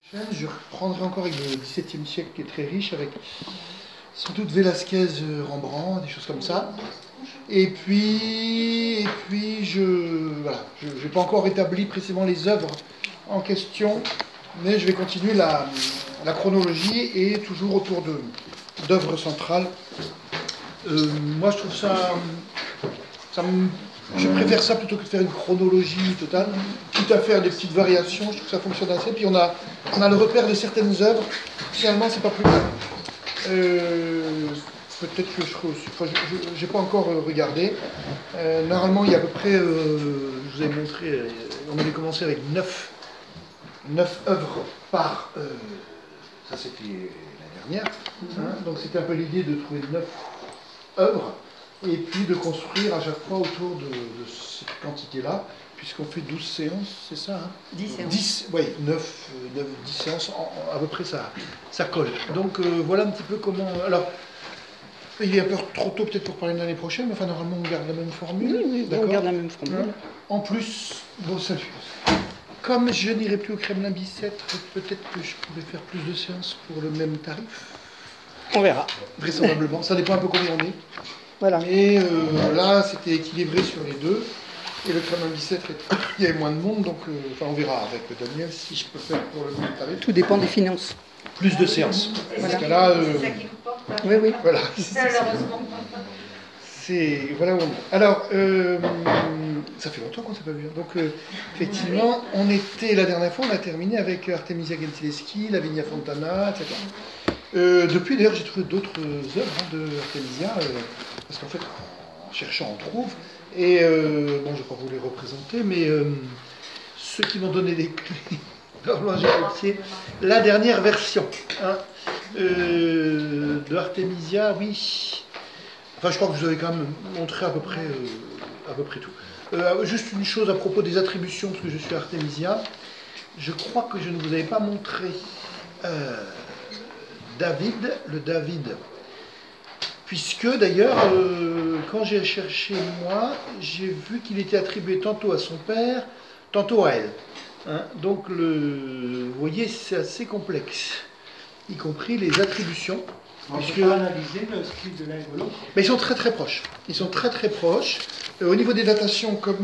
Je reprendrai encore avec le XVIIe siècle qui est très riche, avec sans doute Velázquez, Rembrandt, des choses comme ça. Et puis voilà, je n'ai pas encore établi précisément les œuvres en question, mais je vais continuer la chronologie et toujours autour d'œuvres centrales. Moi, je trouve je préfère ça plutôt que de faire une chronologie totale, quitte à faire des petites variations. Je trouve que ça fonctionne assez. Puis on a le repère de certaines œuvres. Finalement, c'est pas plus mal. Peut-être que je n'ai pas encore regardé. Normalement, il y a à peu près, je vous ai montré, on avait commencé avec 9 œuvres par. Ça, c'était la dernière. Hein, donc, c'était un peu l'idée de trouver 9 œuvres et puis de construire à chaque fois autour de cette quantité-là, puisqu'on fait 12 séances, c'est ça, hein, 10 séances. 10, oui, 10 séances, à peu près ça colle. Donc voilà un petit peu comment... Alors, il est un peu trop tôt peut-être pour parler de l'année prochaine, mais enfin normalement on garde la même formule. Oui, on garde la même formule. En plus, bon, ça, comme je n'irai plus au Kremlin Bicêtre, peut-être que je pourrais faire plus de séances pour le même tarif. On verra. Vraisemblablement, ça dépend un peu combien on est. Voilà. Et là, c'était équilibré sur les deux. Et le Kremlin Bicêtre, il y avait moins de monde, donc on verra avec Daniel si je peux faire pour le même tarif. Tout dépend des finances. Plus de séances. Voilà. Parce que là, C'est ça qui vous porte, hein. Oui. voilà. Malheureusement. Voilà où on est. Alors, ça fait longtemps qu'on ne s'est pas vu. Donc, effectivement, on était, la dernière fois, on a terminé avec Artemisia Gentileschi, Lavinia Fontana, etc. Depuis, d'ailleurs, j'ai trouvé d'autres œuvres de Artemisia, parce qu'en fait, en cherchant, on trouve. Et, bon, je ne vais pas vous les représenter, mais ceux qui m'ont donné des clés, c'est la dernière version de Artemisia, oui. Enfin, je crois que je vous avais quand même montré à peu près tout. Juste une chose à propos des attributions, parce que je suis Artemisia. Je crois que je ne vous avais pas montré le David. Puisque d'ailleurs, quand j'ai cherché moi, j'ai vu qu'il était attribué tantôt à son père, tantôt à elle. Hein, donc, vous voyez, c'est assez complexe, y compris les attributions. On peut pas analyser le style de l'un et de l'autre. Mais ils sont très très proches. Ils sont très très proches. Au niveau des datations, comme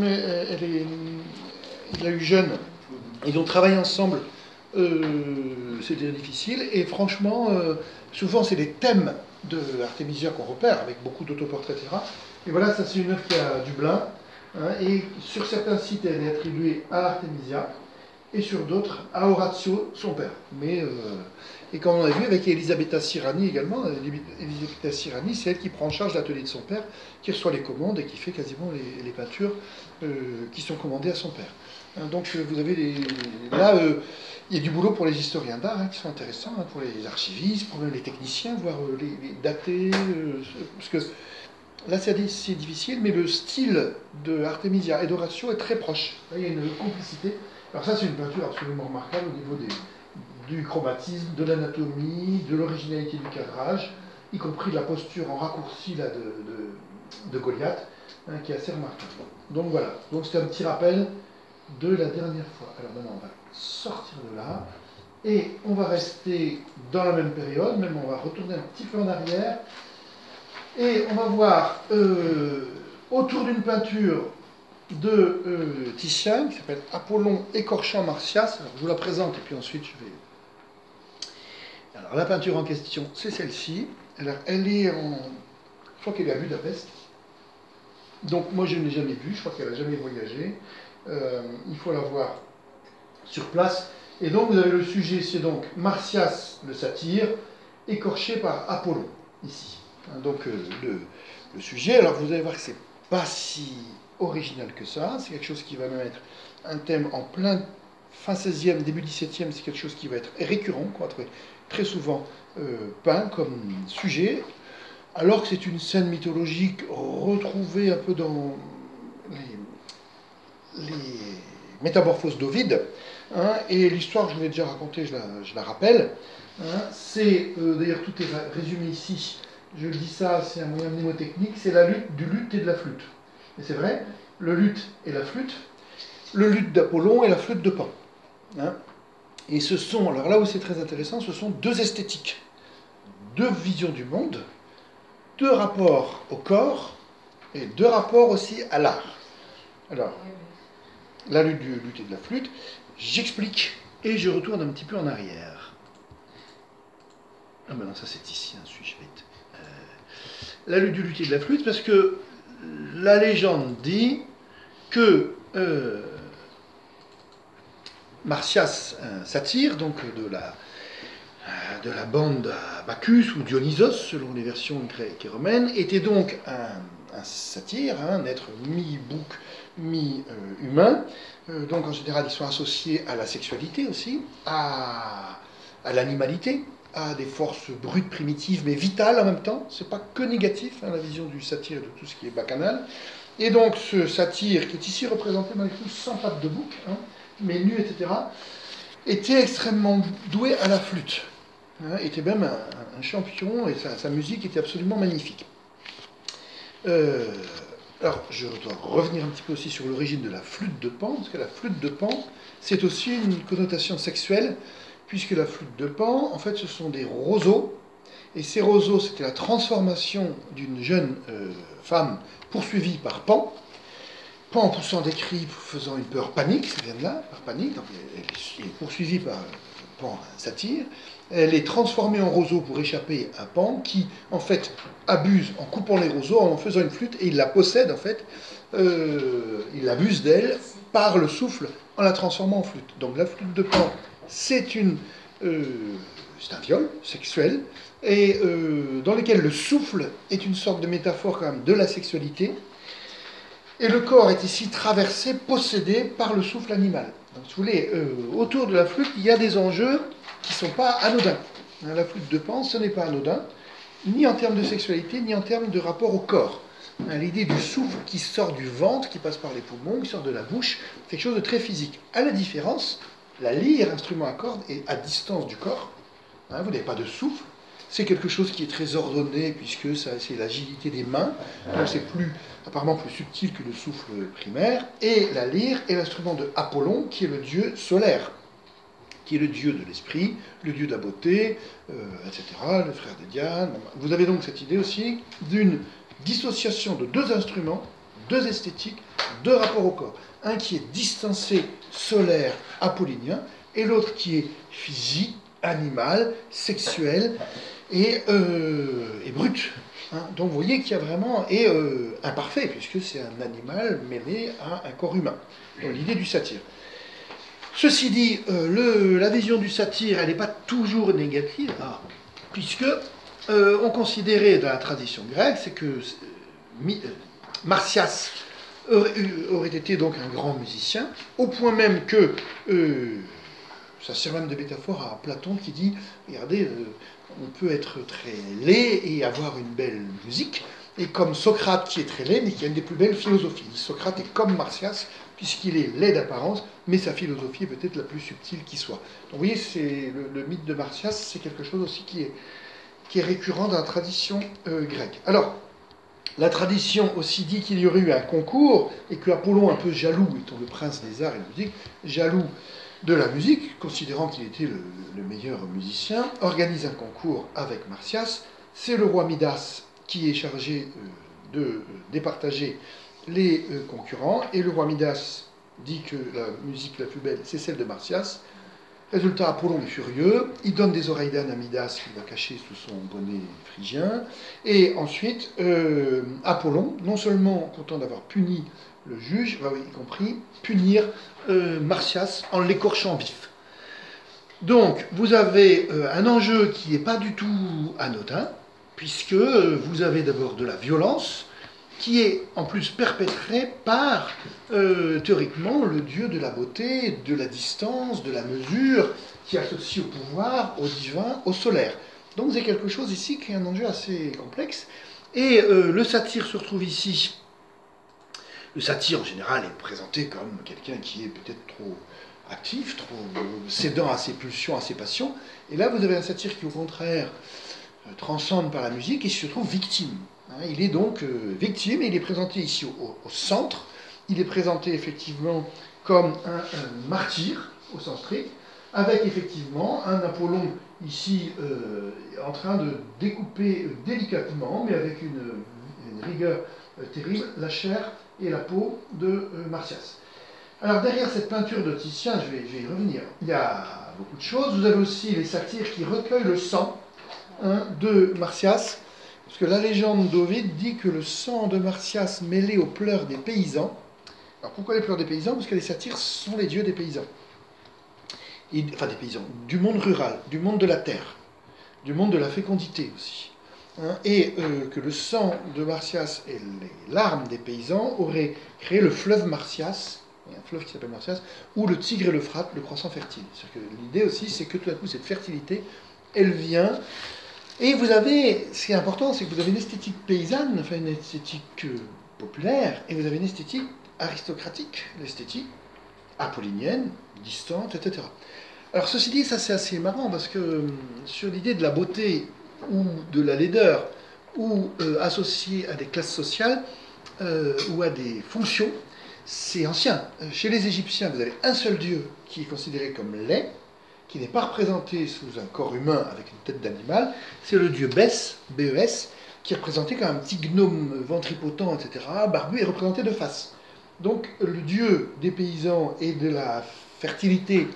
il a eu jeune, ils ont travaillé ensemble. C'était difficile. Et franchement, souvent c'est les thèmes de Artemisia qu'on repère, avec beaucoup d'autoportraits, etc. Et voilà, ça c'est une œuvre qui a Dublin. Hein, et sur certains sites, elle est attribuée à Artemisia. Et sur d'autres, à Orazio, son père. Et comme on a vu avec Elisabetta Sirani également, Elisabetta Sirani, c'est elle qui prend en charge l'atelier de son père, qui reçoit les commandes et qui fait quasiment les peintures qui sont commandées à son père. Hein, donc vous avez là, il y a du boulot pour les historiens d'art qui sont intéressants, pour les archivistes, pour les techniciens, voir les dater, parce que là c'est difficile, mais le style de Artemisia et d'Orazio est très proche. Là, il y a une complicité. Alors ça, c'est une peinture absolument remarquable au niveau du chromatisme, de l'anatomie, de l'originalité du cadrage, y compris de la posture en raccourci là, de Goliath, qui est assez remarquable. Donc voilà, donc c'est un petit rappel de la dernière fois. Alors maintenant, on va sortir de là, et on va rester dans la même période, même on va retourner un petit peu en arrière, et on va voir autour d'une peinture de Titian, qui s'appelle Apollon écorchant Marsyas. Alors, je vous la présente et puis ensuite je vais... Alors la peinture en question, c'est celle-ci. Alors elle est je crois qu'elle est à Budapest. Donc moi je ne l'ai jamais vue, je crois qu'elle n'a jamais voyagé. Il faut la voir sur place. Et donc vous avez le sujet, c'est donc Marsyas le satyre, écorché par Apollon, ici. Hein, donc le sujet, alors vous allez voir que c'est pas si original que ça, c'est quelque chose qui va même être un thème en plein fin 16e, début 17e, c'est quelque chose qui va être récurrent, qu'on va trouver très souvent peint comme sujet, alors que c'est une scène mythologique retrouvée un peu dans les métamorphoses d'Ovide, hein, et l'histoire, je vous l'ai déjà racontée, je la rappelle, hein, c'est, d'ailleurs tout est résumé ici, je dis ça, c'est un moyen mnémotechnique, c'est la lutte du luth et de la flûte. Et c'est vrai, le luth et la flûte, le luth d'Apollon et la flûte de Pan. Hein. Et ce sont, alors là où c'est très intéressant, ce sont deux esthétiques, deux visions du monde, deux rapports au corps et deux rapports aussi à l'art. Alors, la lutte et de la flûte, j'explique et je retourne un petit peu en arrière. Ah ben non, ça c'est ici, suis-je bête. La lutte du luthier de la flûte, parce que la légende dit que Marsyas, un satyre, donc de la bande à Bacchus ou Dionysos, selon les versions grecques et romaines, était donc un satyre, un être mi-bouc, mi-humain. Donc en général, ils sont associés à la sexualité aussi, à l'animalité, à des forces brutes, primitives, mais vitales en même temps. C'est pas que négatif, la vision du satyre et de tout ce qui est bacchanal. Et donc ce satyre, qui est ici représenté malgré tout sans pattes de bouc, mais nu, etc., était extrêmement doué à la flûte. Était même un champion, et sa musique était absolument magnifique. Alors, je dois revenir un petit peu aussi sur l'origine de la flûte de Pan, parce que la flûte de Pan, c'est aussi une connotation sexuelle, puisque la flûte de Pan, en fait, ce sont des roseaux, et ces roseaux, c'était la transformation d'une jeune femme poursuivie par Pan. Pan, en poussant des cris, faisant une peur panique, ça vient de là, par panique, donc elle est poursuivie par Pan, un satyre. Elle est transformée en roseau pour échapper à Pan, qui, en fait, abuse en coupant les roseaux, en faisant une flûte, et il la possède, en fait, il abuse d'elle par le souffle, en la transformant en flûte. Donc la flûte de Pan, c'est un viol sexuel, et dans lequel le souffle est une sorte de métaphore quand même de la sexualité, et le corps est ici traversé, possédé par le souffle animal. Donc, si vous voulez, autour de la flûte, il y a des enjeux qui ne sont pas anodins. La flûte de Pan, ce n'est pas anodin, ni en termes de sexualité, ni en termes de rapport au corps. L'idée du souffle qui sort du ventre, qui passe par les poumons, qui sort de la bouche, c'est quelque chose de très physique. À la différence, la lyre, instrument à cordes, est à distance du corps. Vous n'avez pas de souffle. C'est quelque chose qui est très ordonné, puisque c'est l'agilité des mains, donc c'est apparemment plus subtil que le souffle primaire. Et la lyre est l'instrument de Apollon, qui est le dieu solaire, qui est le dieu de l'esprit, le dieu de la beauté, etc., le frère de Diane. Vous avez donc cette idée aussi d'une dissociation de deux instruments, deux esthétiques, deux rapports au corps. Un qui est distancé, solaire, apollinien, et l'autre qui est physique, animal, sexuel et brut. Donc vous voyez qu'il y a vraiment, et imparfait, puisque c'est un animal mêlé à un corps humain. Donc l'idée du satyre. Ceci dit, la vision du satyre, elle n'est pas toujours négative, puisque on considérait dans la tradition grecque, c'est que Marsyas aurait été donc un grand musicien, au point même que ça sert même de métaphore à Platon qui dit, regardez, on peut être très laid et avoir une belle musique, et comme Socrate qui est très laid, mais qui a une des plus belles philosophies. Socrate est comme Marsyas, puisqu'il est laid d'apparence, mais sa philosophie est peut-être la plus subtile qui soit. Donc vous voyez, c'est le mythe de Marsyas, c'est quelque chose aussi qui est récurrent dans la tradition grecque. Alors, la tradition aussi dit qu'il y aurait eu un concours, et que Apollon, un peu jaloux, étant le prince des arts et de la musique, jaloux de la musique, considérant qu'il était le meilleur musicien, organise un concours avec Marsyas. C'est le roi Midas qui est chargé de départager les concurrents, et le roi Midas dit que la musique la plus belle, c'est celle de Marsyas. Résultat, Apollon est furieux, il donne des oreilles d'âne à Midas qu'il va cacher sous son bonnet phrygien, et ensuite, Apollon, non seulement content d'avoir puni le juge, va y compris punir Marsyas en l'écorchant vif. Donc, vous avez un enjeu qui n'est pas du tout anodin, puisque vous avez d'abord de la violence, qui est en plus perpétrée par, théoriquement, le dieu de la beauté, de la distance, de la mesure, qui associe au pouvoir, au divin, au solaire. Donc c'est quelque chose ici qui est un enjeu assez complexe. Et le satyre se retrouve ici. Le satyre, en général, est présenté comme quelqu'un qui est peut-être trop actif, trop cédant à ses pulsions, à ses passions. Et là, vous avez un satyre qui, au contraire, transcende par la musique et se trouve victime. Il est donc victime, et il est présenté ici au centre. Il est présenté effectivement comme un martyr, au sens strict, avec effectivement un Apollon ici en train de découper délicatement, mais avec une rigueur terrible, la chair et la peau de Martias. Alors derrière cette peinture de Titien, je vais y revenir, il y a beaucoup de choses. Vous avez aussi les satyres qui recueillent le sang de Martias, parce que la légende d'Ovide dit que le sang de Martias mêlé aux pleurs des paysans. Alors pourquoi les pleurs des paysans? Parce que les satyres sont les dieux des paysans. Enfin des paysans, du monde rural, du monde de la terre, du monde de la fécondité aussi. Et que le sang de Martias et les larmes des paysans auraient créé le fleuve Martias, il y a un fleuve qui s'appelle Martias, ou le Tigre et l'Euphrate, le croissant fertile. L'idée aussi, c'est que tout à coup, cette fertilité, elle vient. Et vous avez, ce qui est important, c'est que vous avez une esthétique paysanne, enfin une esthétique populaire, et vous avez une esthétique aristocratique, l'esthétique apollinienne, distante, etc. Alors ceci dit, ça c'est assez marrant, parce que sur l'idée de la beauté ou de la laideur, ou associée à des classes sociales, ou à des fonctions, c'est ancien. Chez les Égyptiens, vous avez un seul dieu qui est considéré comme laid, qui n'est pas représenté sous un corps humain avec une tête d'animal, c'est le dieu Bès, B-E-S, qui est représenté comme un petit gnome ventripotent, etc., barbu, et représenté de face. Donc le dieu des paysans et de la fertilité,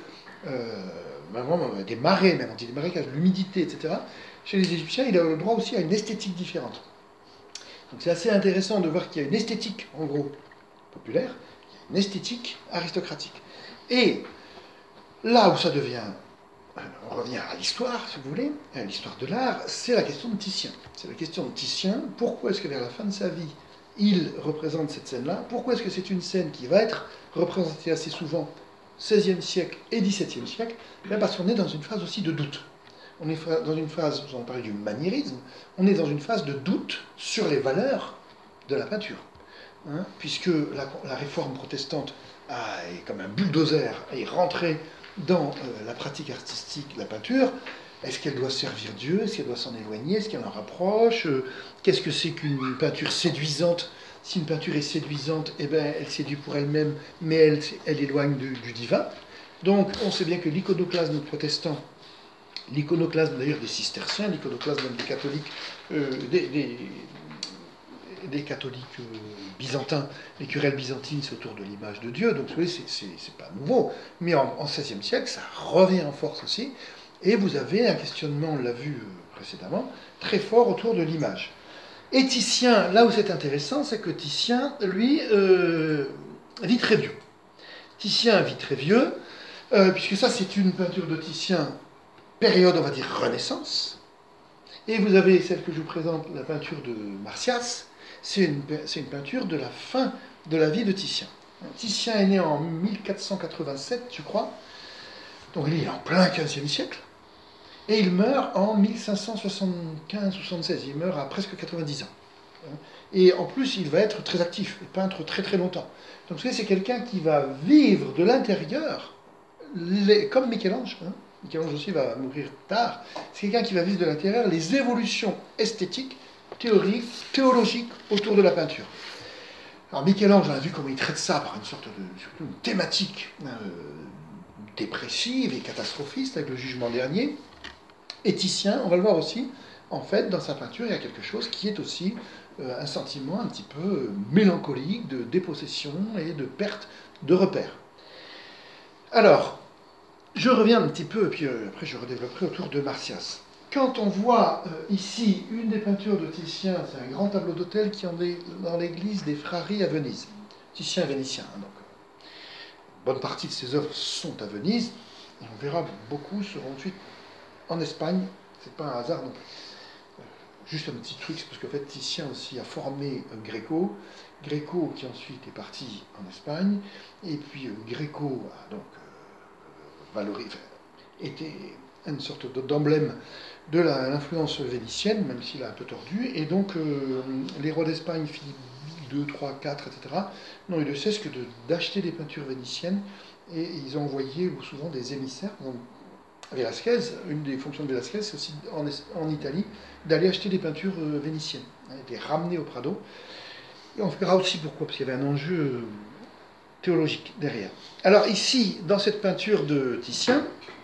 des marais, même des marécages, l'humidité, etc., chez les Égyptiens, il a le droit aussi à une esthétique différente. Donc c'est assez intéressant de voir qu'il y a une esthétique, en gros, populaire, il y a une esthétique aristocratique. Et là où ça devient, on revient à l'histoire, si vous voulez, à l'histoire de l'art, c'est la question de Titien. C'est la question de Titien, pourquoi est-ce que vers la fin de sa vie, il représente cette scène-là? Pourquoi est-ce que c'est une scène qui va être représentée assez souvent XVIe siècle et XVIIe siècle? Parce qu'on est dans une phase aussi de doute. On est dans une phase, vous en parlez du maniérisme, on est dans une phase de doute sur les valeurs de la peinture. Puisque la réforme protestante est comme un bulldozer, est rentrée dans la pratique artistique, la peinture. Est-ce qu'elle doit servir Dieu? Est-ce qu'elle doit s'en éloigner? Est-ce qu'elle en rapproche? Qu'est-ce que c'est qu'une peinture séduisante? Si une peinture est séduisante, eh ben, elle séduit pour elle-même, mais elle éloigne du divin. Donc on sait bien que l'iconoclasme protestant, l'iconoclasme d'ailleurs des cisterciens, l'iconoclasme des catholiques, des catholiques byzantins, les querelles byzantines, c'est autour de l'image de Dieu, donc vous voyez, c'est pas nouveau. Mais en XVIe siècle, ça revient en force aussi, et vous avez un questionnement, on l'a vu précédemment, très fort autour de l'image. Et Titien, là où c'est intéressant, c'est que Titien, lui, vit très vieux. Titien vit très vieux, puisque ça c'est une peinture de Titien, période, on va dire, Renaissance, et vous avez celle que je vous présente, la peinture de Martias. C'est une peinture de la fin de la vie de Titien. Titien est né en 1487, je crois, donc il est en plein XVe siècle, et il meurt en 1575-76, il meurt à presque 90 ans. Et en plus, il va être très actif, peintre très très longtemps. Donc vous savez, c'est quelqu'un qui va vivre de l'intérieur, comme Michel-Ange. Michel-Ange aussi va mourir tard. C'est quelqu'un qui va vivre de l'intérieur les évolutions esthétiques, théologique autour de la peinture. Alors Michel-Ange, on a vu comment il traite ça par une sorte de surtout une thématique dépressive et catastrophiste avec le jugement dernier. Et Titien, on va le voir aussi, en fait, dans sa peinture, il y a quelque chose qui est aussi un sentiment un petit peu mélancolique de dépossession et de perte de repères. Alors, je reviens un petit peu, et puis après je redévelopperai autour de Martias. Quand on voit ici une des peintures de Titien, c'est un grand tableau d'autel qui en est dans l'église des Frari à Venise. Titien est vénitien, donc bonne partie de ses œuvres sont à Venise, et on verra beaucoup seront ensuite en Espagne, c'est pas un hasard non plus. Juste un petit truc, c'est parce qu'en fait Titien aussi a formé Gréco qui ensuite est parti en Espagne, et puis Gréco a donc était une sorte d'emblème de l'influence vénitienne, même s'il a un peu tordu, et donc les rois d'Espagne, Philippe II, III, IV, etc., n'ont eu de cesse que d'acheter des peintures vénitiennes, et ils ont envoyé souvent des émissaires. Velasquez, une des fonctions de Velasquez, c'est aussi en Italie, d'aller acheter des peintures vénitiennes, de les ramener au Prado. Et on verra aussi pourquoi, parce qu'il y avait un enjeu théologique derrière. Alors ici, dans cette peinture de Titien,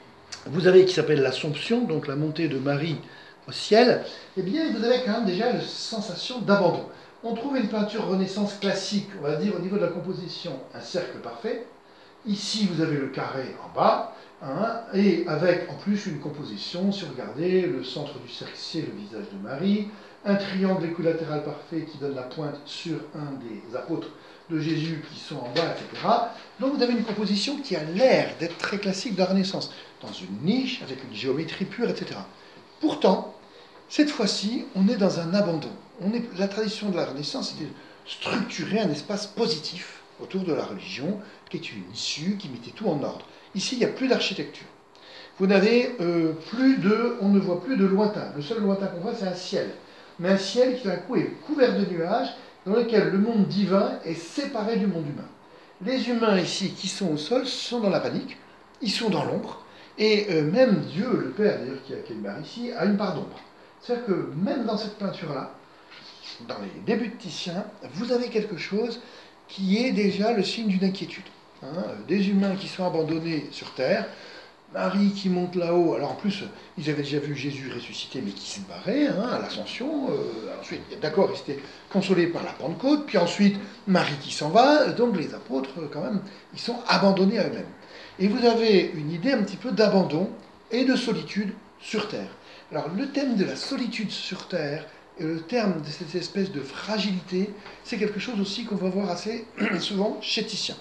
vous avez qui s'appelle l'Assomption, donc la montée de Marie au ciel, eh bien vous avez quand même déjà une sensation d'abandon. On trouve une peinture Renaissance classique, on va dire au niveau de la composition, un cercle parfait. Ici vous avez le carré en bas, hein, et avec en plus une composition, si vous regardez, le centre du cercle c'est le visage de Marie, un triangle équilatéral parfait qui donne la pointe sur un des apôtres de Jésus qui sont en bas, etc. Donc vous avez une composition qui a l'air d'être très classique de la Renaissance, dans une niche, avec une géométrie pure, etc. Pourtant, cette fois-ci, on est dans un abandon. La tradition de la Renaissance était de structurer un espace positif autour de la religion, qui est une issue, qui mettait tout en ordre. Ici, il n'y a plus d'architecture. Vous n'avez on ne voit plus de lointain. Le seul lointain qu'on voit, c'est un ciel. Mais un ciel qui, d'un coup, est couvert de nuages, dans lequel le monde divin est séparé du monde humain. Les humains ici qui sont au sol sont dans la panique, ils sont dans l'ombre, et même Dieu, le Père d'ailleurs qui a Marie ici, a une part d'ombre. C'est-à-dire que même dans cette peinture-là, dans les débuts de Titien, vous avez quelque chose qui est déjà le signe d'une inquiétude. Des humains qui sont abandonnés sur Terre, Marie qui monte là-haut, alors en plus, ils avaient déjà vu Jésus ressuscité, mais qui se barrait à l'Ascension. Ensuite, d'accord, ils étaient consolés par la Pentecôte, puis ensuite, Marie qui s'en va, donc les apôtres, quand même, ils sont abandonnés à eux-mêmes. Et vous avez une idée un petit peu d'abandon et de solitude sur Terre. Alors, le thème de la solitude sur Terre, et le terme de cette espèce de fragilité, c'est quelque chose aussi qu'on va voir assez souvent chez Titien.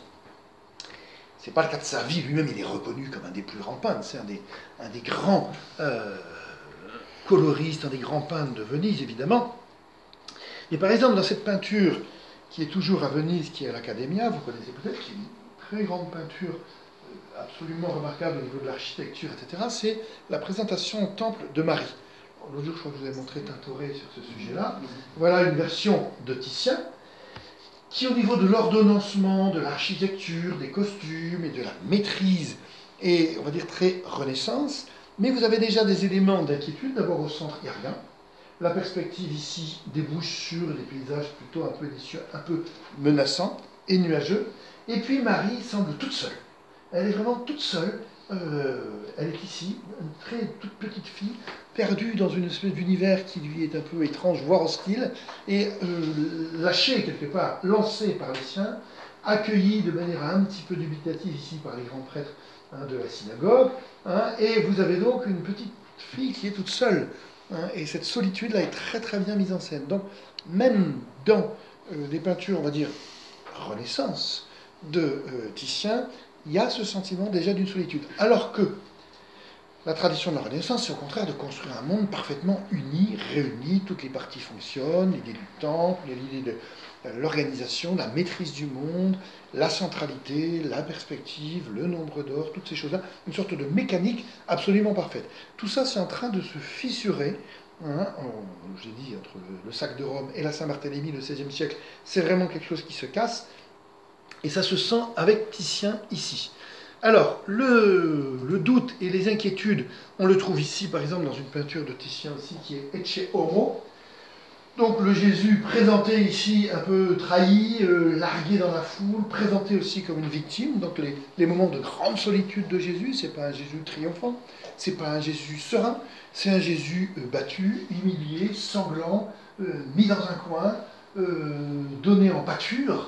Ce n'est pas le cas de sa vie, lui-même il est reconnu comme un des plus grands peintres, c'est un des grands coloristes, un des grands peintres de Venise évidemment. Mais par exemple dans cette peinture qui est toujours à Venise, qui est à l'Accademia, vous connaissez peut-être, qui est une très grande peinture absolument remarquable au niveau de l'architecture, etc., c'est la présentation au temple de Marie. L'autre jour je crois que je vous ai montré Tintoret sur ce sujet-là. Voilà une version de Titien, qui au niveau de l'ordonnancement, de l'architecture, des costumes et de la maîtrise est, on va dire, très Renaissance, mais vous avez déjà des éléments d'inquiétude. D'abord au centre, il n'y a rien. La perspective ici débouche sur des paysages plutôt un peu délicieux, un peu menaçants et nuageux. Et puis Marie semble toute seule. Elle est vraiment toute seule. Elle est ici, une très toute petite fille, perdue dans une espèce d'univers qui lui est un peu étrange, voire hostile, et lâchée quelque part, lancée par les siens, accueillie de manière un petit peu dubitative ici par les grands prêtres de la synagogue, et vous avez donc une petite fille qui est toute seule, et cette solitude-là est très très bien mise en scène. Donc même dans des peintures, on va dire, Renaissance de Titien, il y a ce sentiment déjà d'une solitude. Alors que la tradition de la Renaissance, c'est au contraire de construire un monde parfaitement uni, réuni, toutes les parties fonctionnent, l'idée du temple, l'idée de l'organisation, la maîtrise du monde, la centralité, la perspective, le nombre d'or, toutes ces choses-là, une sorte de mécanique absolument parfaite. Tout ça, c'est en train de se fissurer. J'ai dit, entre le sac de Rome et la Saint-Barthélemy, le XVIe siècle, c'est vraiment quelque chose qui se casse. Et ça se sent avec Titien ici. Alors, le doute et les inquiétudes, on le trouve ici, par exemple, dans une peinture de Titien aussi, qui est Ecce Homo. Donc le Jésus présenté ici un peu trahi, largué dans la foule, présenté aussi comme une victime. Donc les moments de grande solitude de Jésus, c'est pas un Jésus triomphant, c'est pas un Jésus serein, c'est un Jésus battu, humilié, sanglant, mis dans un coin, donné en pâture.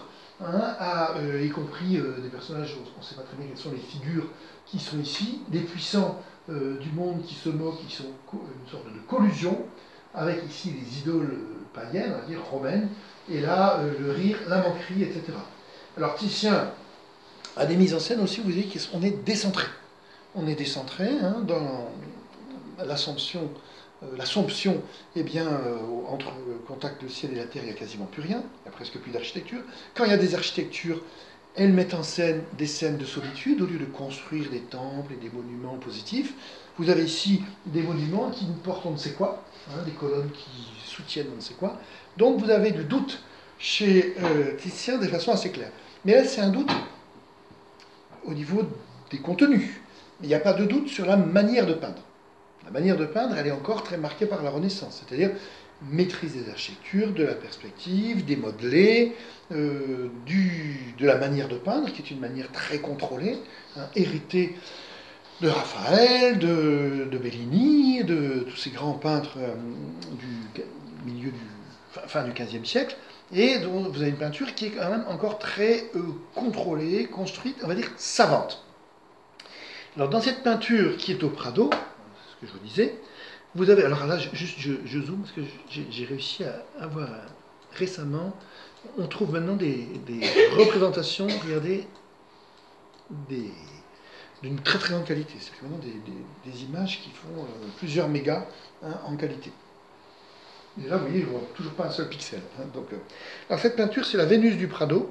Y compris des personnages, on ne sait pas très bien quelles sont les figures qui sont ici, des puissants du monde qui se moquent, qui sont une sorte de collusion, avec ici les idoles païennes, on va dire romaines, et là le rire, la moquerie, etc. Alors Titien a des mises en scène aussi, vous voyez qu'on est décentré. On est décentré dans l'Assomption. L'Assomption, eh bien, entre le contact du ciel et la terre, il n'y a quasiment plus rien, il n'y a presque plus d'architecture. Quand il y a des architectures, elles mettent en scène des scènes de solitude, au lieu de construire des temples et des monuments positifs. Vous avez ici des monuments qui portent on ne sait quoi, des colonnes qui soutiennent on ne sait quoi. Donc vous avez du doute chez Titien de façon assez claire. Mais là, c'est un doute au niveau des contenus. Il n'y a pas de doute sur la manière de peindre. La manière de peindre, elle est encore très marquée par la Renaissance, c'est-à-dire maîtrise des architectures, de la perspective, des modelés, de la manière de peindre, qui est une manière très contrôlée, héritée de Raphaël, de Bellini, de tous ces grands peintres du milieu fin du XVe siècle, et dont vous avez une peinture qui est quand même encore très contrôlée, construite, on va dire savante. Alors dans cette peinture qui est au Prado, ce que je vous disais, vous avez, alors là je zoome parce que j'ai réussi à avoir récemment, on trouve maintenant des représentations, regardez, d'une très très grande qualité. C'est vraiment des images qui font plusieurs mégas en qualité. Et là, vous voyez, je ne vois toujours pas un seul pixel. Alors cette peinture, c'est la Vénus du Prado,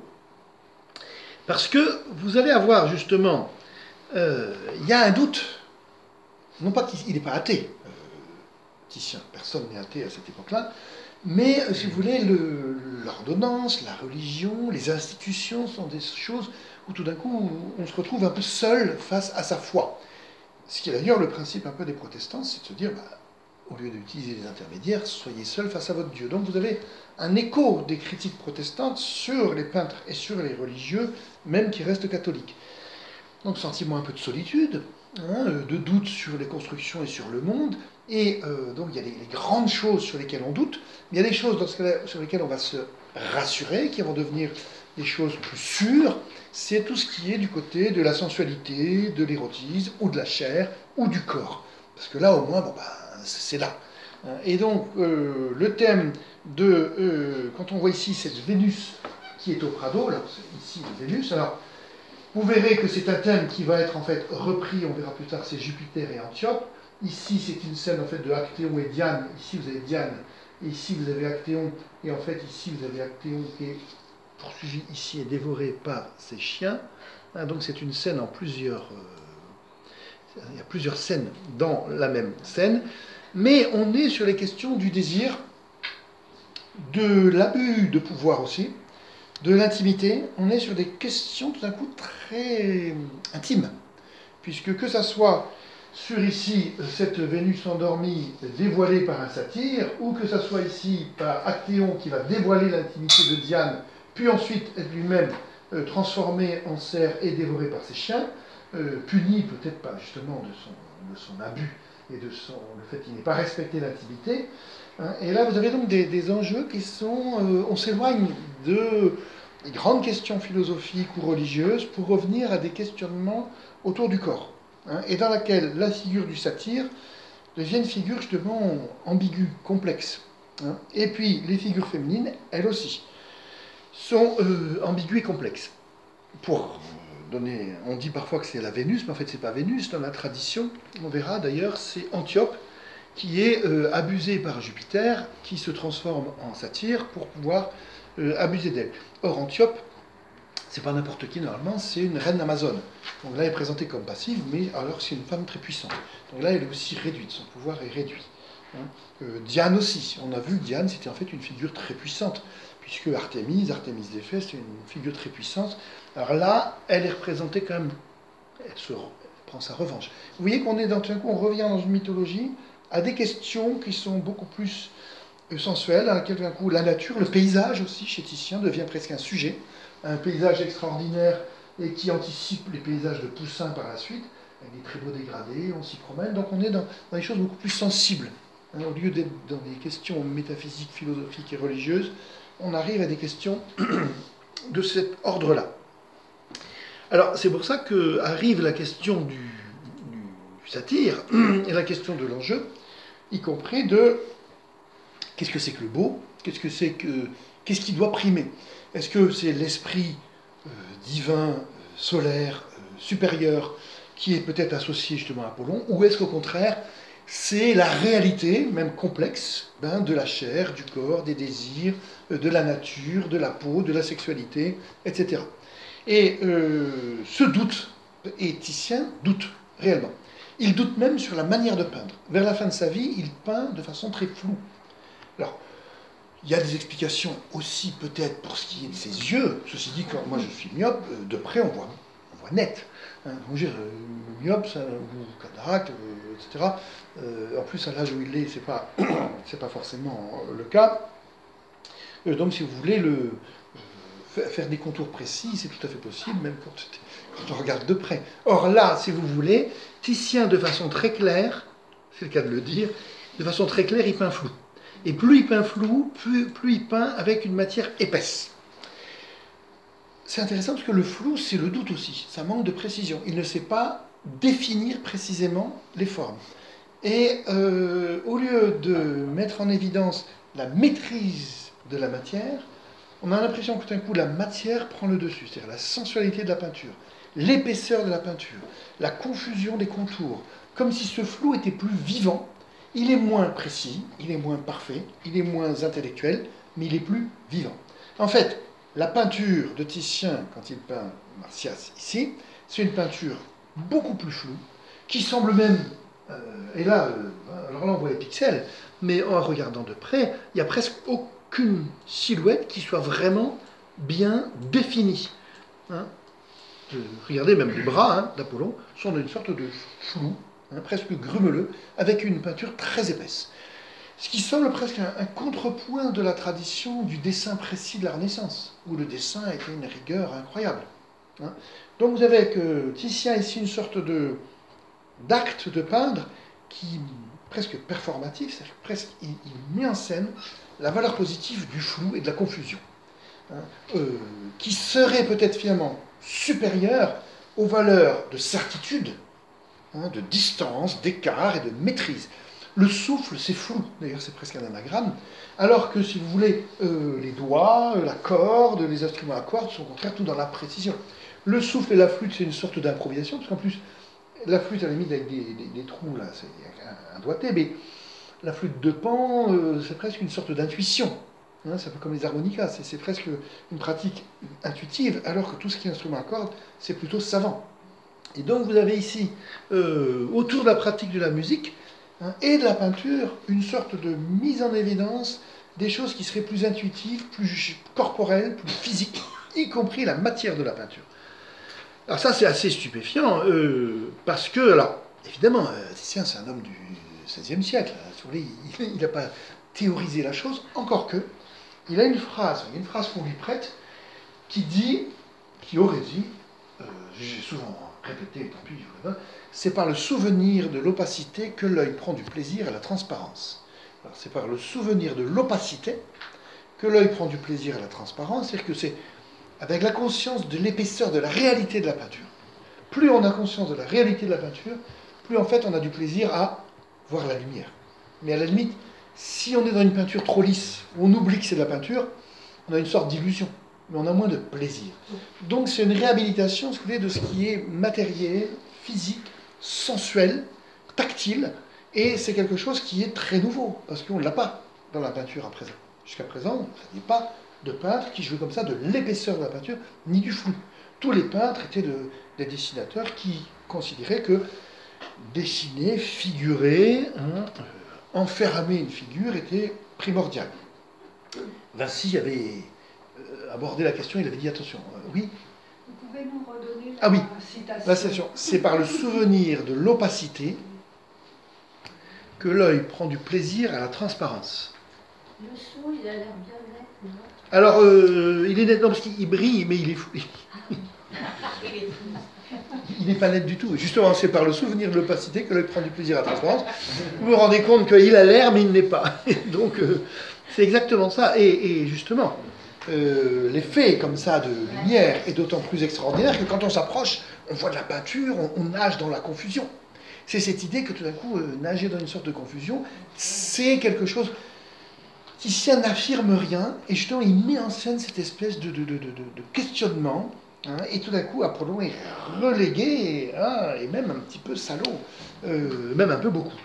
parce que vous allez avoir justement, il y a un doute, non pas qu'il n'est pas athée, Titien, personne n'est athée à cette époque-là, mais si vous voulez, l'ordonnance, la religion, les institutions sont des choses où tout d'un coup on se retrouve un peu seul face à sa foi. Ce qui est d'ailleurs le principe un peu des protestants, c'est de se dire, au lieu d'utiliser les intermédiaires, soyez seul face à votre Dieu. Donc vous avez un écho des critiques protestantes sur les peintres et sur les religieux, même qui restent catholiques. Donc sentiment un peu de solitude, de doute sur les constructions et sur le monde, et donc il y a les grandes choses sur lesquelles on doute, mais il y a des choses sur lesquelles on va se rassurer, qui vont devenir des choses plus sûres. C'est tout ce qui est du côté de la sensualité, de l'érotisme, ou de la chair, ou du corps. Parce que là, au moins, c'est là. Et donc, le thème quand on voit ici cette Vénus qui est au Prado, là, c'est ici la Vénus, alors, vous verrez que c'est un thème qui va être en fait repris, on verra plus tard, c'est Jupiter et Antiope. Ici, c'est une scène en fait de Actéon et Diane. Ici, vous avez Diane, et ici, vous avez Actéon, et en fait, ici, vous avez Actéon qui est poursuivi ici et dévoré par ses chiens. Donc, c'est une scène en plusieurs... il y a plusieurs scènes dans la même scène, mais on est sur les questions du désir, de l'abus de pouvoir aussi, de l'intimité. On est sur des questions tout d'un coup très intimes, puisque que ça soit sur ici cette Vénus endormie dévoilée par un satyre, ou que ça soit ici par Actéon qui va dévoiler l'intimité de Diane, puis ensuite être lui-même transformé en cerf et dévoré par ses chiens, puni peut-être pas justement de son abus et le fait qu'il n'ait pas respecté l'intimité. Et là, vous avez donc des enjeux qui sont... on s'éloigne des grandes questions philosophiques ou religieuses pour revenir à des questionnements autour du corps, et dans laquelle la figure du satyre devient une figure justement ambiguë, complexe. Et puis, les figures féminines, elles aussi, sont ambiguës et complexes. Pour donner, on dit parfois que c'est la Vénus, mais en fait c'est pas Vénus. Dans la tradition, on verra d'ailleurs, c'est Antiope qui est abusée par Jupiter, qui se transforme en satyre pour pouvoir abuser d'elle. Or Antiope, c'est pas n'importe qui normalement, c'est une reine amazone. Donc là elle est présentée comme passive, mais alors c'est une femme très puissante. Donc là elle est aussi réduite, son pouvoir est réduit. Diane aussi, on a vu que Diane c'était en fait une figure très puissante, puisque Artémis d'Éphèse, c'est une figure très puissante. Alors là, elle est représentée quand même, elle prend sa revanche. Vous voyez qu'on est tout d'un coup, on revient dans une mythologie à des questions qui sont beaucoup plus sensuelles, à laquelle tout d'un coup la nature, le paysage aussi chez Titien devient presque un sujet, un paysage extraordinaire et qui anticipe les paysages de Poussin par la suite, avec des très beaux dégradés, on s'y promène, donc on est dans des choses beaucoup plus sensibles. Au lieu d'être dans des questions métaphysiques, philosophiques et religieuses, on arrive à des questions de cet ordre-là. Alors, c'est pour ça qu'arrive la question du satyre et la question de l'enjeu, y compris de qu'est-ce que c'est que le beau, qu'est-ce qui doit primer. Est-ce que c'est l'esprit divin, solaire, supérieur, qui est peut-être associé justement à Apollon, ou est-ce qu'au contraire, c'est la réalité, même complexe, de la chair, du corps, des désirs, de la nature, de la peau, de la sexualité, etc. Et ce doute, et Titien doute réellement. Il doute même sur la manière de peindre. Vers la fin de sa vie, il peint de façon très floue. Alors, il y a des explications aussi peut-être pour ce qui est de ses yeux. Ceci dit, quand moi je suis myope, de près on voit net. Le myope, ou cataracte, etc. En plus, à l'âge où il est, c'est pas forcément le cas. Donc, si vous voulez, faire des contours précis, c'est tout à fait possible, même quand on regarde de près. Or là, si vous voulez, Titien, de façon très claire, c'est le cas de le dire, de façon très claire, il peint flou. Et plus il peint flou, plus il peint avec une matière épaisse. C'est intéressant parce que le flou, c'est le doute aussi. Ça manque de précision. Il ne sait pas définir précisément les formes. Et au lieu de mettre en évidence la maîtrise de la matière, on a l'impression que tout d'un coup, la matière prend le dessus. C'est-à-dire la sensualité de la peinture, l'épaisseur de la peinture, la confusion des contours. Comme si ce flou était plus vivant. Il est moins précis, il est moins parfait, il est moins intellectuel, mais il est plus vivant. En fait, la peinture de Titien, quand il peint Marsyas ici, c'est une peinture beaucoup plus floue, qui semble même, et là, alors là on voit les pixels, mais en regardant de près, il n'y a presque aucune silhouette qui soit vraiment bien définie. Hein. Regardez, même les bras d'Apollon sont d'une sorte de flou, presque grumeleux, avec une peinture très épaisse. Ce qui semble presque un contrepoint de la tradition du dessin précis de la Renaissance, où le dessin était une rigueur incroyable. Donc vous avez avec Titien ici une sorte d'acte de peindre qui presque performatif, c'est-à-dire presque il met en scène la valeur positive du flou et de la confusion, qui serait peut-être finalement supérieure aux valeurs de certitude, de distance, d'écart et de maîtrise. Le souffle, c'est flou, d'ailleurs c'est presque un anagramme, alors que si vous voulez, les doigts, la corde, les instruments à cordes sont au contraire tout dans la précision. Le souffle et la flûte, c'est une sorte d'improvisation, parce qu'en plus, la flûte à la limite avec des trous, là, c'est un doigté, mais la flûte de Pan, c'est presque une sorte d'intuition. C'est un peu comme les harmonicas, c'est presque une pratique intuitive, alors que tout ce qui est instrument à cordes, c'est plutôt savant. Et donc vous avez ici, autour de la pratique de la musique et de la peinture, une sorte de mise en évidence des choses qui seraient plus intuitives, plus corporelles, plus physiques, y compris la matière de la peinture. Alors ça c'est assez stupéfiant, parce que, alors, évidemment, Titien c'est un homme du XVIe siècle, il n'a pas théorisé la chose, encore que, il a une phrase qu'on lui prête, qui aurait dit, j'ai souvent répété, tant pis, c'est par le souvenir de l'opacité que l'œil prend du plaisir à la transparence. Alors, c'est par le souvenir de l'opacité que l'œil prend du plaisir à la transparence, c'est-à-dire que c'est avec la conscience de l'épaisseur, de la réalité de la peinture. Plus on a conscience de la réalité de la peinture, plus en fait on a du plaisir à voir la lumière. Mais à la limite, si on est dans une peinture trop lisse, où on oublie que c'est de la peinture, on a une sorte d'illusion, mais on a moins de plaisir. Donc c'est une réhabilitation, si vous voulez, de ce qui est matériel, physique, sensuel, tactile, et c'est quelque chose qui est très nouveau, parce qu'on ne l'a pas dans la peinture à présent. Jusqu'à présent, il n'y a pas de peintre qui jouait comme ça de l'épaisseur de la peinture, ni du flou. Tous les peintres étaient des dessinateurs qui considéraient que dessiner, figurer, enfermer une figure était primordial. Vinci avait abordé la question, il avait dit attention, oui. Vous pouvez nous redonner Ah oui, citation. la citation. C'est par le souvenir de l'opacité que l'œil prend du plaisir à la transparence. Le son, il a l'air bien net, non? Alors, il est net, non, parce qu'il brille, mais il est flou. Il n'est pas net du tout. Justement, c'est par le souvenir de l'opacité que l'œil prend du plaisir à la transparence. Vous vous rendez compte qu'il a l'air, mais il ne l'est pas. Donc, c'est exactement ça. Et justement, l'effet comme ça de lumière est d'autant plus extraordinaire que quand on s'approche, on voit de la peinture, on nage dans la confusion. C'est cette idée que tout d'un coup, nager dans une sorte de confusion, c'est quelque chose... Titien n'affirme rien, et justement, il met en scène cette espèce de questionnement, et tout d'un coup, Apollon est relégué, et même un petit peu salaud, même un peu beaucoup.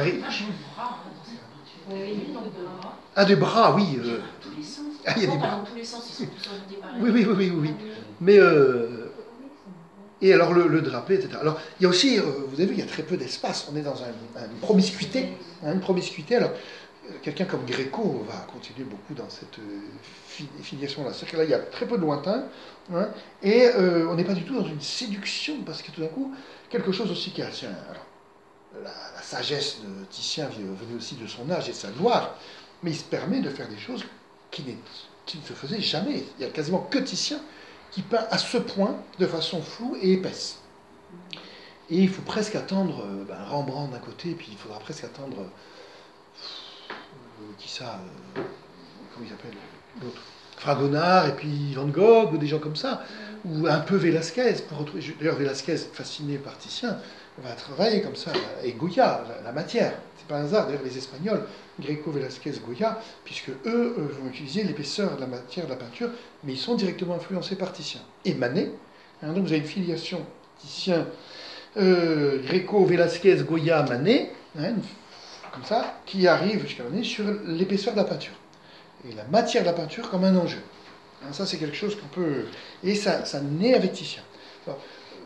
Des bras, oui. Il y a des bras. Dans tous les sens, ils sont tous orientés par Oui. Mais, et alors le drapé, etc. Alors, il y a aussi, vous avez vu, il y a très peu d'espace. On est dans une promiscuité. Alors, quelqu'un comme Gréco va continuer beaucoup dans cette filiation-là. C'est-à-dire que là, il y a très peu de lointain, et on n'est pas du tout dans une séduction, parce que tout d'un coup, quelque chose aussi qui a... Alors, la sagesse de Titien venait aussi de son âge et de sa gloire, mais il se permet de faire des choses qui qui ne se faisait jamais. Il y a quasiment que Titien qui peint à ce point, de façon floue et épaisse. Et il faut presque attendre Rembrandt d'un côté, puis il faudra presque attendre comment il s'appelle l'autre, Fragonard, et puis Van Gogh, ou des gens comme ça, ou un peu Velázquez, pour retrouver. D'ailleurs, Velázquez, fasciné par Titien, va travailler comme ça, et Goya, la matière. C'est pas un hasard, d'ailleurs, les Espagnols, Greco, Velázquez, Goya, puisque eux vont utiliser l'épaisseur de la matière de la peinture, mais ils sont directement influencés par Titien. Et Manet, donc vous avez une filiation Titien, Greco, Velázquez, Goya, Manet, comme ça, qui arrive jusqu'à Manet sur l'épaisseur de la peinture. Et la matière de la peinture comme un enjeu. Ça, c'est quelque chose qu'on peut... Et ça naît avec Titien. Alors,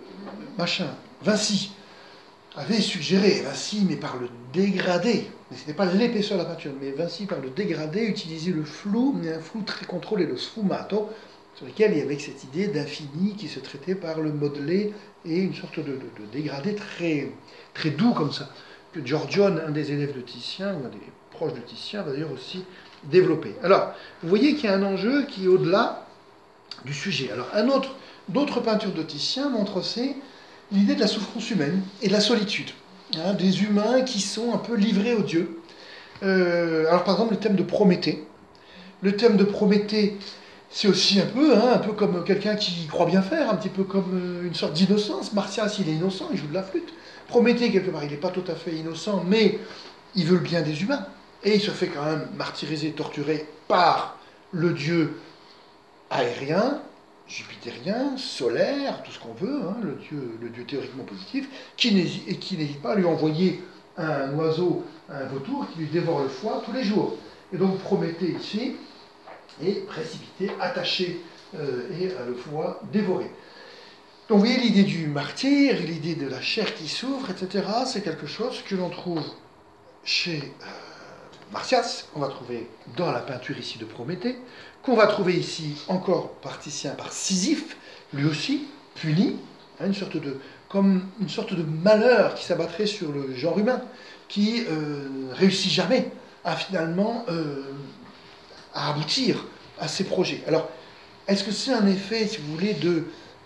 Vinci avait suggéré, mais par le dégradé, mais ce n'était pas l'épaisseur de la peinture, mais Vinci, par le dégradé, utilisait le flou, mais un flou très contrôlé, le sfumato, sur lequel il y avait cette idée d'infini qui se traitait par le modelé et une sorte de dégradé très, très doux comme ça, que Giorgione, un des élèves de Titien, ou un des proches de Titien, va d'ailleurs aussi développer. Alors, vous voyez qu'il y a un enjeu qui est au-delà du sujet. Alors, d'autres peintures de Titien montrent aussi l'idée de la souffrance humaine et de la solitude, des humains qui sont un peu livrés aux dieux. Alors, par exemple, le thème de Prométhée. Le thème de Prométhée, c'est aussi un peu comme quelqu'un qui croit bien faire, un petit peu comme une sorte d'innocence. Martias, il est innocent, il joue de la flûte. Prométhée, quelque part, il n'est pas tout à fait innocent, mais il veut le bien des humains. Et il se fait quand même martyriser, torturer par le dieu aérien, jupitérien, solaire, tout ce qu'on veut, le dieu théoriquement positif, qui n'hésite pas à lui envoyer un oiseau, un vautour, qui lui dévore le foie tous les jours. Et donc Prométhée, ici, est précipité, attaché, et à le foie dévoré. Donc vous voyez l'idée du martyr, l'idée de la chair qui souffre, etc., c'est quelque chose que l'on trouve chez Martias, qu'on va trouver dans la peinture ici de Prométhée, qu'on va trouver ici encore par Titien, par Sisyphe, lui aussi, puni, une sorte de malheur qui s'abattrait sur le genre humain, qui réussit jamais à finalement à aboutir à ses projets. Alors, est-ce que c'est un effet, si vous voulez, de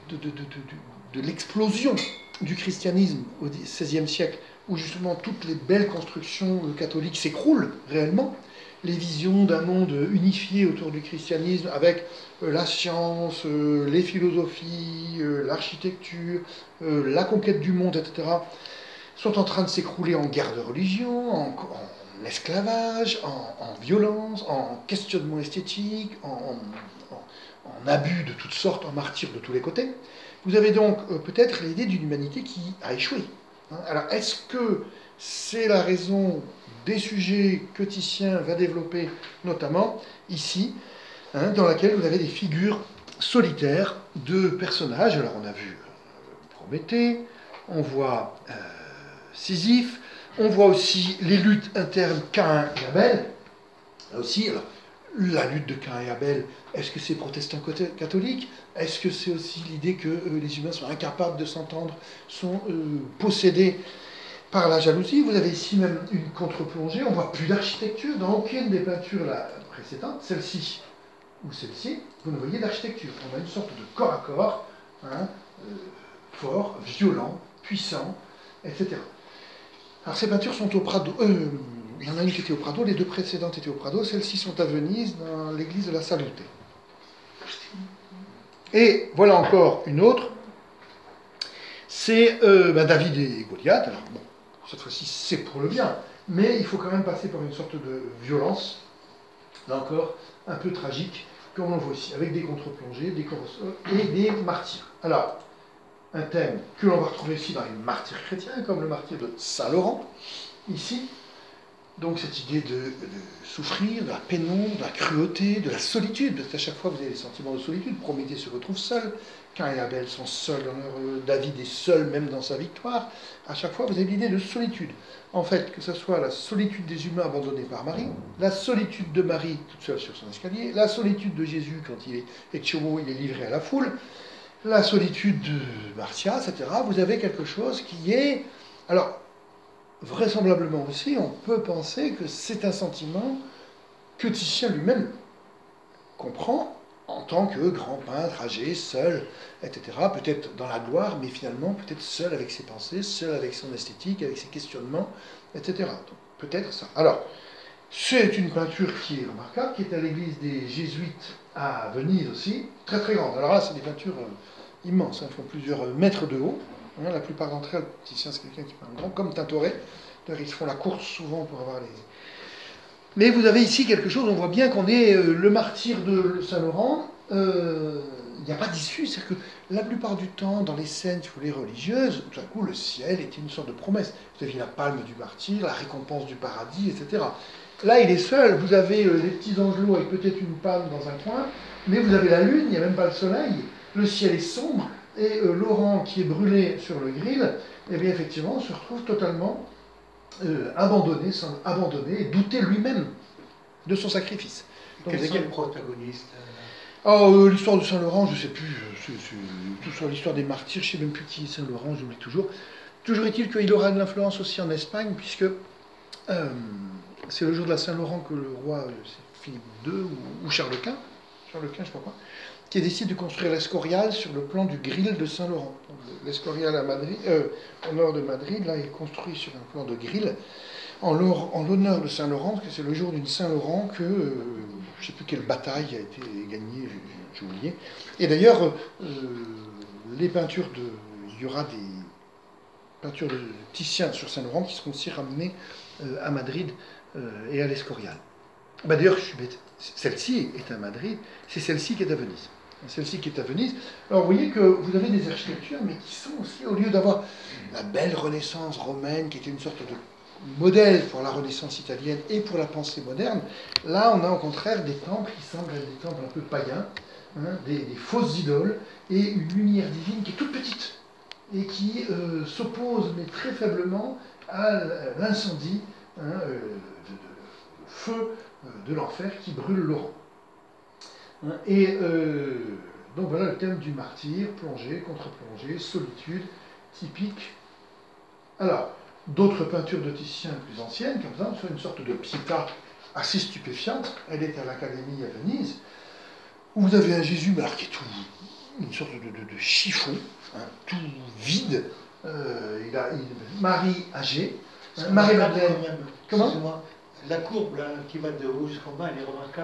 l'explosion du christianisme au XVIe siècle, où justement toutes les belles constructions catholiques s'écroulent réellement, les visions d'un monde unifié autour du christianisme avec la science, les philosophies, l'architecture, la conquête du monde, etc., sont en train de s'écrouler en guerre de religion, en esclavage, en violence, en questionnement esthétique, en abus de toutes sortes, en martyrs de tous les côtés. Vous avez donc peut-être l'idée d'une humanité qui a échoué. Alors, est-ce que c'est la raison des sujets que Titien va développer, notamment ici, dans laquelle vous avez des figures solitaires de personnages. Alors, on a vu Prométhée, on voit Sisyphe, on voit aussi les luttes internes Caïn et Abel. Là aussi, alors, la lutte de Caïn et Abel, est-ce que c'est protestant-catholique? Est-ce que c'est aussi l'idée que les humains sont incapables de s'entendre, sont possédés par la jalousie? Vous avez ici même une contre-plongée, on ne voit plus d'architecture dans aucune des peintures précédentes, celle-ci ou celle-ci, vous ne voyez d'architecture. On a une sorte de corps à corps, fort, violent, puissant, etc. Alors ces peintures sont au Prado. Il y en a une qui était au Prado, les deux précédentes étaient au Prado, celles-ci sont à Venise, dans l'église de la Salute. Et voilà encore une autre, c'est David et Goliath. Alors bon, cette fois-ci c'est pour le bien, mais il faut quand même passer par une sorte de violence, là encore un peu tragique, comme on le voit ici, avec des contre-plongées, des corps et des martyrs. Alors, un thème que l'on va retrouver aussi dans les martyrs chrétiens, comme le martyr de Saint-Laurent, ici. Donc cette idée de souffrir, de la pénombre, de la cruauté, de la solitude, parce qu'à chaque fois vous avez des sentiments de solitude. Prométhée se retrouve seul, Caïn et Abel sont seuls dans leur... David est seul même dans sa victoire. À chaque fois vous avez l'idée de solitude. En fait, que ce soit la solitude des humains abandonnés par Marie, la solitude de Marie toute seule sur son escalier, la solitude de Jésus quand il est Ecchomo, il est livré à la foule, la solitude de Martias, etc. Vous avez quelque chose qui est... Alors, vraisemblablement aussi, on peut penser que c'est un sentiment que Titien lui-même comprend en tant que grand peintre âgé, seul, etc. Peut-être dans la gloire, mais finalement peut-être seul avec ses pensées, seul avec son esthétique, avec ses questionnements, etc. Donc peut-être ça. Alors, c'est une peinture qui est remarquable, qui est à l'église des Jésuites à Venise aussi, très très grande. Alors là, c'est des peintures immenses, elles font plusieurs mètres de haut. La plupart d'entre elles, le Titien, c'est quelqu'un qui peint grand, comme Tintoret. D'ailleurs, ils se font la course souvent pour avoir les... Mais vous avez ici quelque chose, on voit bien qu'on est le martyr de Saint-Laurent. Il n'y a pas d'issue, c'est-à-dire que la plupart du temps, dans les scènes, si vous voulez, religieuses, tout à coup, le ciel était une sorte de promesse. Vous aviez la palme du martyr, la récompense du paradis, etc. Là, il est seul, vous avez les petits angelots avec peut-être une palme dans un coin, mais vous avez la lune, il n'y a même pas le soleil, le ciel est sombre, et Laurent, qui est brûlé sur le grill, eh bien, effectivement, se retrouve totalement abandonné, semble abandonné, et douter lui-même de son sacrifice. Donc, Quels sont les protagonistes l'histoire de Saint-Laurent, je ne sais plus, tout sur l'histoire des martyrs, je ne sais même plus qui est Saint-Laurent, j'oublie toujours. Toujours est-il qu'il aura de l'influence aussi en Espagne, puisque c'est le jour de la Saint-Laurent que le roi Philippe II ou Charles Quint, je ne sais pas quoi, qui décide de construire l'Escorial sur le plan du grill de Saint-Laurent. L'Escorial à Madrid, au nord de Madrid, là, est construit sur un plan de grill, en l'honneur de Saint-Laurent, parce que c'est le jour d'une Saint-Laurent que, je ne sais plus quelle bataille a été gagnée, j'ai oublié. Et d'ailleurs, les peintures il y aura des peintures de Titien sur Saint-Laurent qui seront aussi ramenées à Madrid et à l'Escorial. D'ailleurs, je suis bête, celle-ci est à Madrid, c'est celle-ci qui est à Venise. Celle-ci qui est à Venise. Alors vous voyez que vous avez des architectures, mais qui sont aussi, au lieu d'avoir la belle Renaissance romaine, qui était une sorte de modèle pour la Renaissance italienne et pour la pensée moderne, là on a au contraire des temples qui semblent être des temples un peu païens, des fausses idoles, et une lumière divine qui est toute petite, et qui s'oppose, mais très faiblement, à l'incendie, de feu de l'enfer qui brûle Laurent. Et donc voilà le thème du martyr, plongée, contre-plongée, solitude, typique. Alors, d'autres peintures de Titien plus anciennes, comme ça, soit une sorte de Pietà assez stupéfiante, elle est à l'Académie à Venise, où vous avez un Jésus, mais alors qui est tout, une sorte de chiffon, tout vide, Marie âgée, Marie-Madeleine. Comment ? La courbe là, qui va de haut jusqu'en bas, elle est remarquable.